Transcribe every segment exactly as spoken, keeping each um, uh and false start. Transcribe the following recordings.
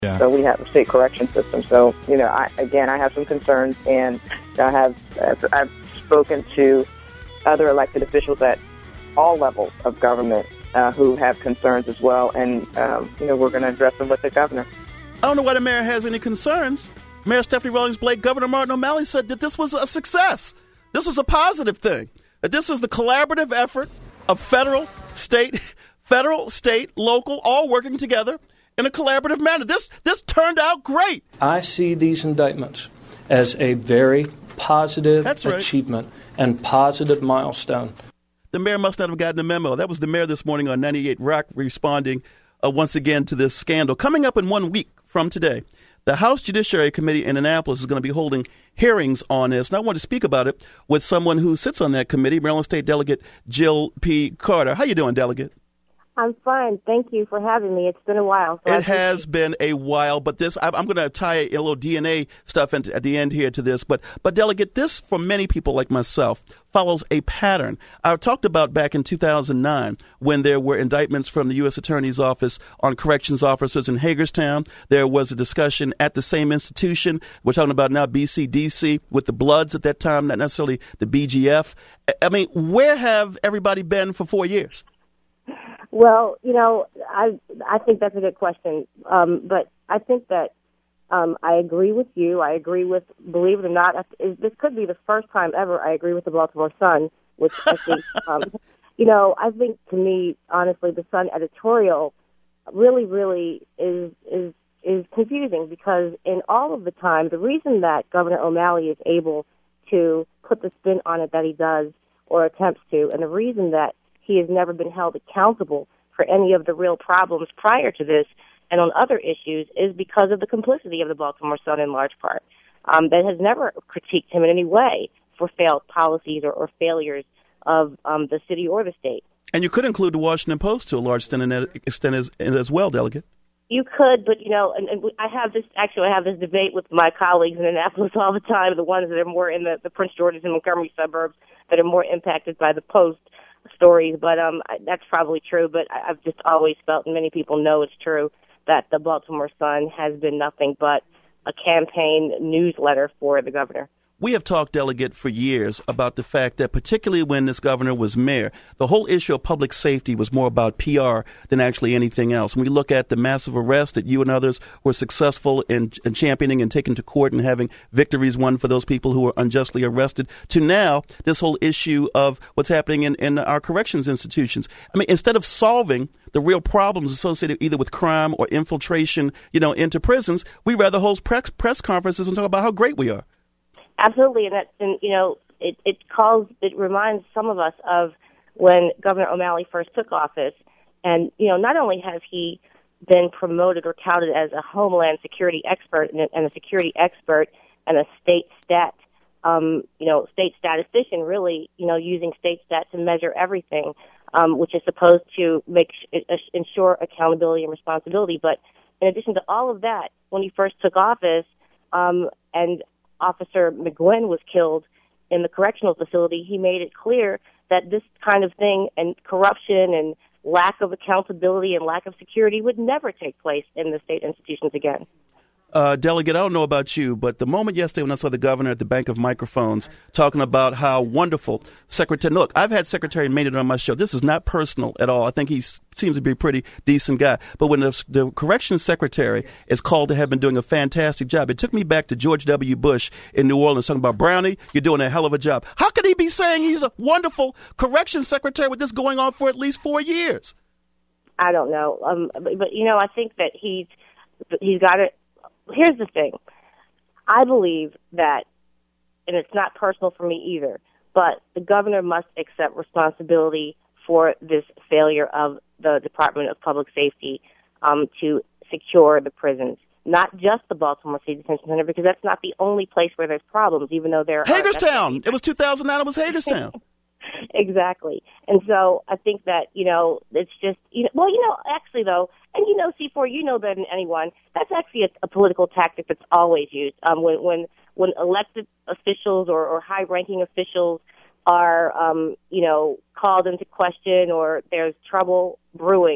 Yeah. So we have a state correction system. So, you know, I, again, I have some concerns, and I have I've, I've spoken to other elected officials at all levels of government uh, who have concerns as well, and, um, you know, we're going to address them with the governor. I don't know why the mayor has any concerns. Mayor Stephanie Rawlings Blake, Governor Martin O'Malley said that this was a success. This was a positive thing. That this is the collaborative effort of federal, state, federal, state, local, all working together in a collaborative manner. This this turned out great. I see these indictments as a very positive That's right. achievement and positive milestone. The mayor must not have gotten a memo. That was the mayor this morning on ninety-eight Rock responding uh, once again to this scandal. Coming up in one week from today, the House Judiciary Committee in Annapolis is going to be holding hearings on this. And I want to speak about it with someone who sits on that committee, Maryland State Delegate Jill P. Carter. How you doing, Delegate? I'm fine. Thank you for having me. It's been a while. So it has been a while, but this I, I'm going to tie a little D N A stuff into, at the end here to this. But, but Delegate, this, for many people like myself, follows a pattern. I talked about back in two thousand nine when there were indictments from the U S Attorney's Office on corrections officers in Hagerstown. There was a discussion at the same institution. We're talking about now B C D C with the Bloods at that time, not necessarily the B G F. I mean, where have everybody been for four years? Well, you know, I I think that's a good question. Um, but I think that um, I agree with you. I agree with, believe it or not, this could be the first time ever I agree with the Baltimore Sun, which I think, um, you know, I think to me, honestly, the Sun editorial really, really is is is confusing because in all of the time, the reason that Governor O'Malley is able to put the spin on it that he does or attempts to, and the reason that he has never been held accountable for any of the real problems prior to this and on other issues is because of the complicity of the Baltimore Sun in large part. Um, that has never critiqued him in any way for failed policies or, or failures of um, the city or the state. And you could include the Washington Post to a large extent, in that, extent as, as well, Delegate. You could, but, you know, and, and I have this, actually I have this debate with my colleagues in Annapolis all the time, the ones that are more in the, the Prince George's and Montgomery suburbs that are more impacted by the Post stories, but um, that's probably true. But I've just always felt, and many people know it's true, that the Baltimore Sun has been nothing but a campaign newsletter for the governor. We have talked, Delegate, for years about the fact that particularly when this governor was mayor, the whole issue of public safety was more about P R than actually anything else. When we look at the massive arrest that you and others were successful in, in championing and taking to court and having victories won for those people who were unjustly arrested, to now this whole issue of what's happening in, in our corrections institutions. I mean, instead of solving the real problems associated either with crime or infiltration, you know, into prisons, we rather hold press, press conferences and talk about how great we are. Absolutely, and that, and you know, it, it calls, it reminds some of us of when Governor O'Malley first took office, and you know, not only has he been promoted or touted as a Homeland Security expert and a, and a security expert and a state stat, um, you know, state statistician, really, you know, using state stat to measure everything, um, which is supposed to make ensure accountability and responsibility. But in addition to all of that, when he first took office, um, and Officer McGuinn was killed in the correctional facility, he made it clear that this kind of thing and corruption and lack of accountability and lack of security would never take place in the state institutions again. Uh, Delegate, I don't know about you, but the moment yesterday when I saw the governor at the Bank of Microphones talking about how wonderful Secretary, look, I've had Secretary Maynard on my show. This is not personal at all. I think he seems to be a pretty decent guy. But when the, the Corrections Secretary is called to have been doing a fantastic job, it took me back to George W. Bush in New Orleans talking about, Brownie, you're doing a hell of a job. How could he be saying he's a wonderful Corrections Secretary with this going on for at least four years? I don't know. Um, but, but, you know, I think that he's, he's got it. Here's the thing. I believe that, and it's not personal for me either, but the governor must accept responsibility for this failure of the Department of Public Safety um, to secure the prisons. Not just the Baltimore City Detention Center, because that's not the only place where there's problems, even though there are... Hagerstown! It was two thousand nine, it was Hagerstown. Exactly. And so I think that, you know, it's just, you know, well, you know, actually, though, and you know, C four, you know better than anyone, that's actually a, a political tactic that's always used. Um, when, when, when elected officials or, or high-ranking officials are, um, you know, called into question or there's trouble brewing,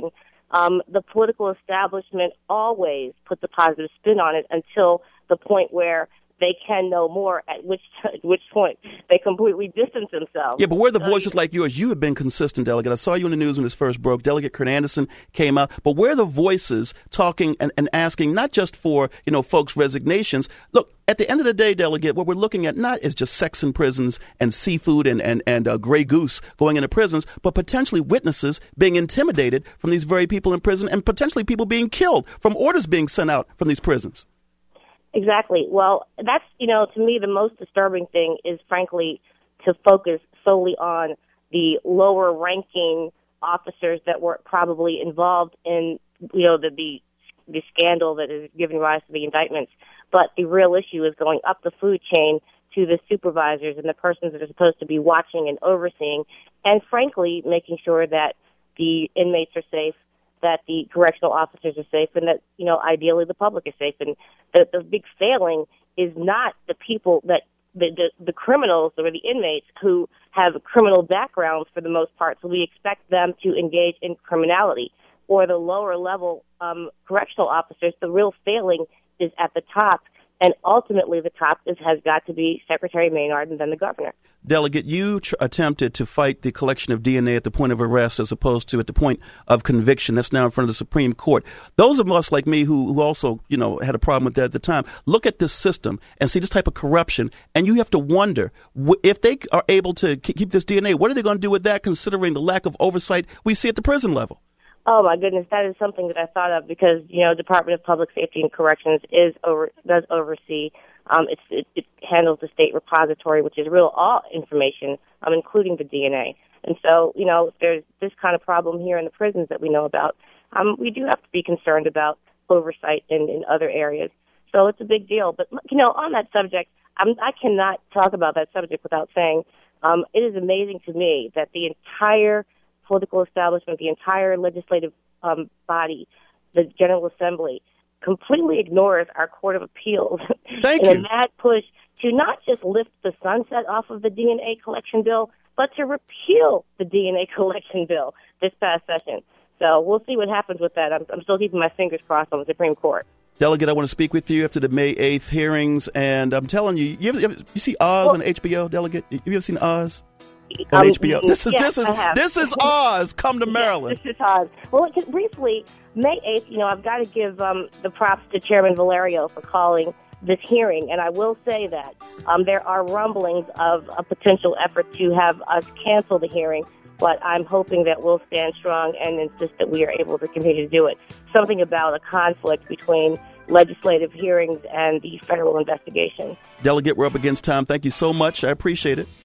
um, the political establishment always puts a positive spin on it until the point where they can know more, at which at which point they completely distance themselves. Yeah, but where the so voices you, like yours, you have been consistent, Delegate. I saw you in the news when this first broke. Delegate Kurt Anderson came out. But where are the voices talking and, and asking not just for, you know, folks' resignations? Look, at the end of the day, Delegate, what we're looking at not is just sex in prisons and seafood and, and, and uh, Grey Goose going into prisons, but potentially witnesses being intimidated from these very people in prison and potentially people being killed from orders being sent out from these prisons. Exactly. Well, that's, you know, to me, the most disturbing thing is, frankly, to focus solely on the lower ranking officers that were probably involved in, you know, the, the, the scandal that is giving rise to the indictments. But the real issue is going up the food chain to the supervisors and the persons that are supposed to be watching and overseeing, and frankly, making sure that the inmates are safe, that the correctional officers are safe, and that, you know, ideally the public is safe. And the, the big failing is not the people that the, the the criminals or the inmates who have criminal backgrounds for the most part. So we expect them to engage in criminality, or the lower level um, correctional officers. The real failing is at the top. And ultimately, the top is, has got to be Secretary Maynard and then the governor. Delegate, you tr- attempted to fight the collection of D N A at the point of arrest as opposed to at the point of conviction. That's now in front of the Supreme Court. Those of us like me who, who also, you know, had a problem with that at the time, look at this system and see this type of corruption, and you have to wonder, w- if they are able to k- keep this D N A, what are they going to do with that, considering the lack of oversight we see at the prison level? Oh my goodness, that is something that I thought of because, you know, Department of Public Safety and Corrections is over does oversee. Um, it's, it, it handles the state repository, which is real all information, um, including the D N A. And so, you know, if there's this kind of problem here in the prisons that we know about, um, we do have to be concerned about oversight in, in other areas. So it's a big deal. But, you know, on that subject, I'm, I cannot talk about that subject without saying um, it is amazing to me that the entire political establishment, the entire legislative um, body, the General Assembly, completely ignores our Court of Appeals Thank in you. a mad push to not just lift the sunset off of the D N A collection bill, but to repeal the D N A collection bill this past session. So we'll see what happens with that. I'm, I'm still keeping my fingers crossed on the Supreme Court. Delegate, I want to speak with you after the May eighth hearings, and I'm telling you, you, ever, you see Oz well, on H B O, Delegate? Have you ever seen Oz? On um, H B O. This is yes, this is this is Oz. Come to Maryland. Yes, this is Oz. Well, just briefly, May eighth. You know, I've got to give um, the props to Chairman Valerio for calling this hearing, and I will say that um, there are rumblings of a potential effort to have us cancel the hearing. But I'm hoping that we'll stand strong and insist that we are able to continue to do it. Something about a conflict between legislative hearings and the federal investigation. Delegate, we're up against time. Thank you so much. I appreciate it.